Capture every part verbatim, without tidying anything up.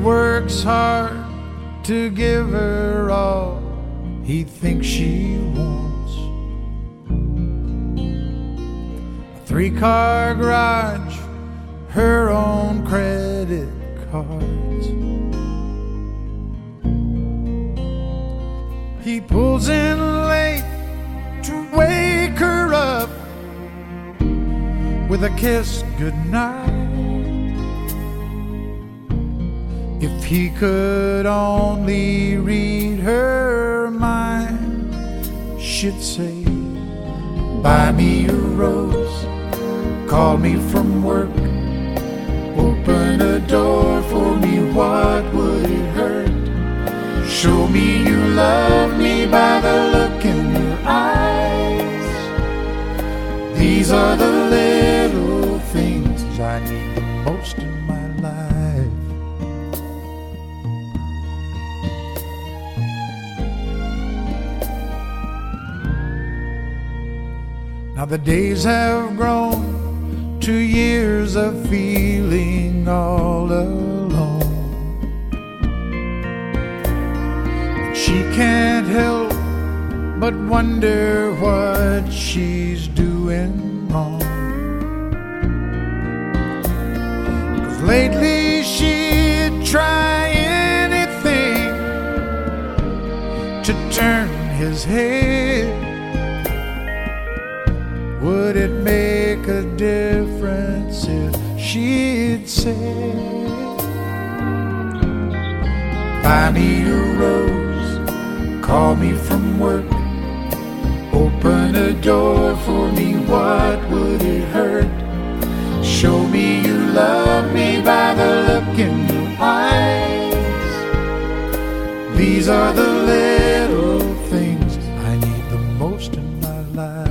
works hard to give her all he thinks she wants. A three-car garage, her own credit cards. He pulls in late to wake her up with a kiss goodnight. If he could only read her mind, she'd say, buy me a rose, call me from work, open a door for me, what would it hurt? Show me you love me by the look in your eyes. These are the little things I need the most in my life. Now the days have grown to years of feeling all alone. But she can't help but wonder what she's doing wrong. 'Cause lately she'd try anything to turn his head. Would it make a difference if she'd say, buy me a rose, call me from work, open a door for me, what would it hurt? Show me you love me by the look in your eyes. These are the little things I need the most in my life.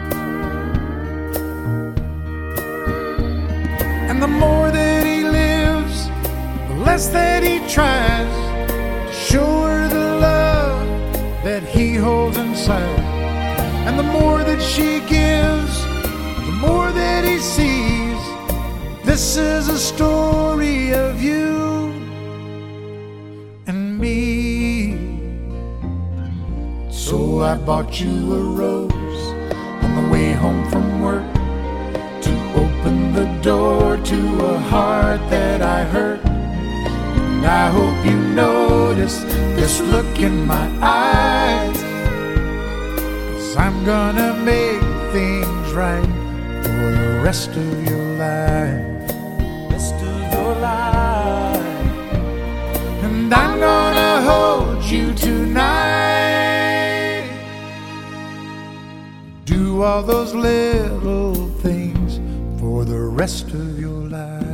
And the more that he lives, the less that he tries to show her the love that he holds inside. And the more that she gives, the more that he sees. This is a story of you and me. So I bought you a rose on the way home from work, to open the door to a heart that I hurt. And I hope you notice this look in my eyes, 'cause I'm gonna make things right for the rest of your life. Rest of your life. And I'm gonna hold you tonight. Do all those little things for the rest of your life.